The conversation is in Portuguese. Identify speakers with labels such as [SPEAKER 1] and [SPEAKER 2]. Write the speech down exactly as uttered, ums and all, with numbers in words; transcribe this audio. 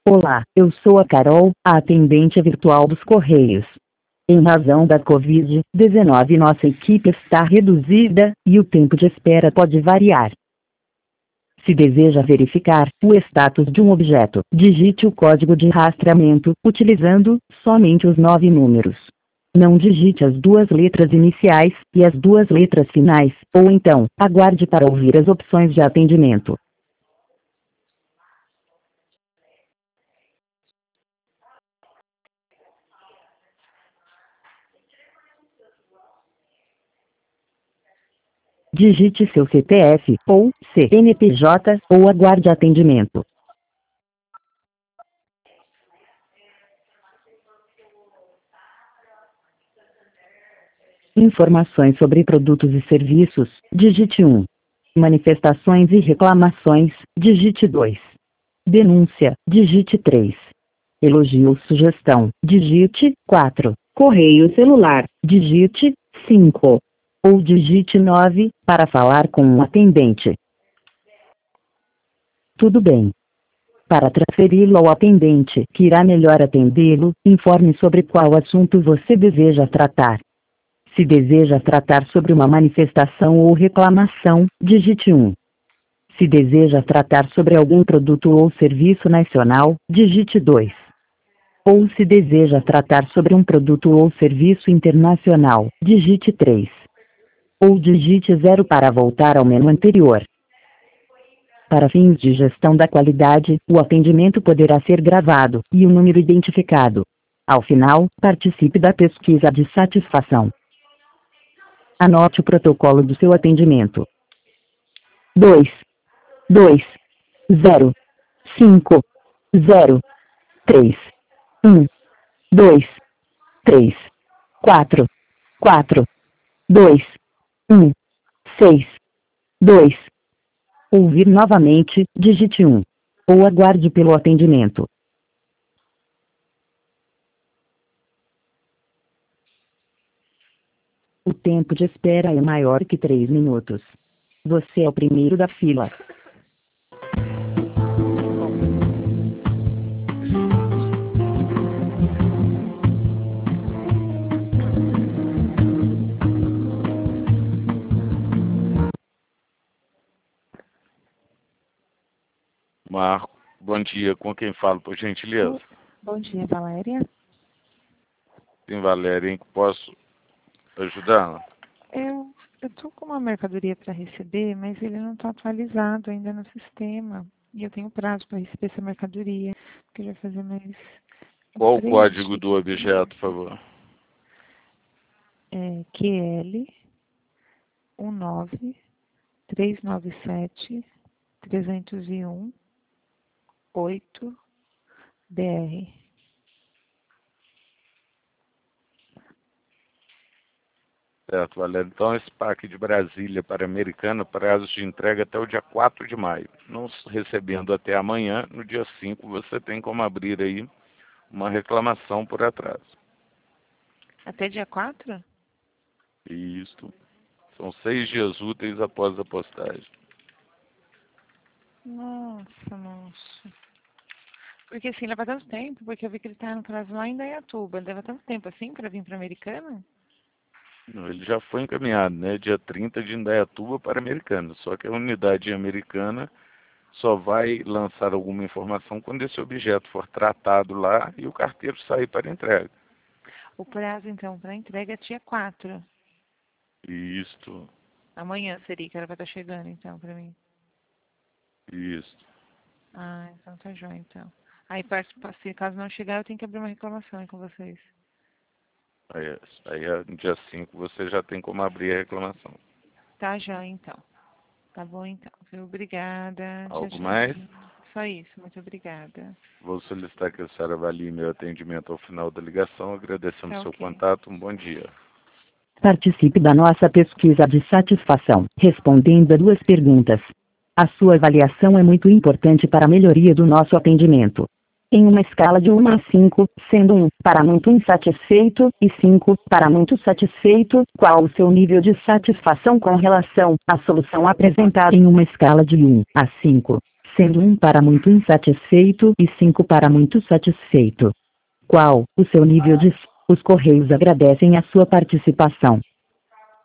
[SPEAKER 1] Olá, eu sou a Carol, a atendente virtual dos Correios. Em razão da covid dezenove, nossa equipe está reduzida, e o tempo de espera pode variar. Se deseja verificar o status de um objeto, digite o código de rastreamento, utilizando somente os nove números. Não digite as duas letras iniciais e as duas letras finais, ou então, aguarde para ouvir as opções de atendimento. Digite seu C P F, ou C N P J, ou aguarde atendimento. Informações sobre produtos e serviços, digite um. Manifestações e reclamações, digite dois. Denúncia, digite três. Elogio ou sugestão, digite quatro. Correio celular, digite cinco. Ou digite nove, para falar com um atendente. Tudo bem. Para transferi-lo ao atendente, que irá melhor atendê-lo, informe sobre qual assunto você deseja tratar. Se deseja tratar sobre uma manifestação ou reclamação, digite um. Se deseja tratar sobre algum produto ou serviço nacional, digite dois. Ou se deseja tratar sobre um produto ou serviço internacional, digite três. Ou digite zero para voltar ao menu anterior. Para fins de gestão da qualidade, o atendimento poderá ser gravado, e o número identificado. Ao final, participe da pesquisa de satisfação. Anote o protocolo do seu atendimento. dois, dois, zero, cinco, zero, três, um, dois, três, quatro, quatro, dois, um, seis, dois. Ouvir novamente, digite um. Ou aguarde pelo atendimento. O tempo de espera é maior que três minutos. Você é o primeiro da fila.
[SPEAKER 2] Marco, bom dia. Com quem falo, por gentileza?
[SPEAKER 3] Bom dia, Valéria.
[SPEAKER 2] Sim, Valéria, em que posso ajudar?
[SPEAKER 3] Eu estou com uma mercadoria para receber, mas ele não está atualizado ainda no sistema. E eu tenho prazo para receber essa mercadoria, porque vai fazer mais...
[SPEAKER 2] Qual o código do objeto, por favor?
[SPEAKER 3] É Q L um nove três nove sete três zero um oito B R.
[SPEAKER 2] Certo, Valéria. Então, esse pack de Brasília para Americana, prazo de entrega até o dia quatro de maio. Não recebendo até amanhã, no dia cinco, você tem como abrir aí uma reclamação por atraso.
[SPEAKER 3] Até dia quatro?
[SPEAKER 2] Isso. São seis dias úteis após a postagem.
[SPEAKER 3] Nossa, nossa. Porque assim, leva tanto tempo, porque eu vi que ele está no prazo lá em Indaiatuba. Leva tanto tempo assim para vir para Americana?
[SPEAKER 2] Não, ele já foi encaminhado, né? Dia trinta de Indaiatuba para Americana. Só que a unidade americana só vai lançar alguma informação quando esse objeto for tratado lá e o carteiro sair para entrega.
[SPEAKER 3] O prazo, então, para entrega é dia quatro.
[SPEAKER 2] Isto.
[SPEAKER 3] Amanhã seria que ela vai estar chegando, então, para mim.
[SPEAKER 2] Isso.
[SPEAKER 3] Ah, então tá jóia, então. Aí, se caso não chegar, eu tenho que abrir uma reclamação aí com vocês.
[SPEAKER 2] Aí, aí no dia cinco você já tem como abrir a reclamação.
[SPEAKER 3] Tá jóia, então. Tá bom, então. Obrigada.
[SPEAKER 2] Algo
[SPEAKER 3] tchau, tchau.
[SPEAKER 2] mais?
[SPEAKER 3] Só isso. Muito obrigada.
[SPEAKER 2] Vou solicitar que a senhora avalie meu atendimento ao final da ligação. Agradecemos
[SPEAKER 3] tá
[SPEAKER 2] seu
[SPEAKER 3] okay.
[SPEAKER 2] contato. Um bom dia.
[SPEAKER 1] Participe da nossa pesquisa de satisfação, respondendo a duas perguntas. A sua avaliação é muito importante para a melhoria do nosso atendimento. Em uma escala de um a cinco, sendo um para muito insatisfeito e cinco para muito satisfeito, qual o seu nível de satisfação com relação à solução apresentada em uma escala de um a cinco, sendo um para muito insatisfeito e cinco para muito satisfeito. Qual o seu nível de... Os Correios agradecem a sua participação.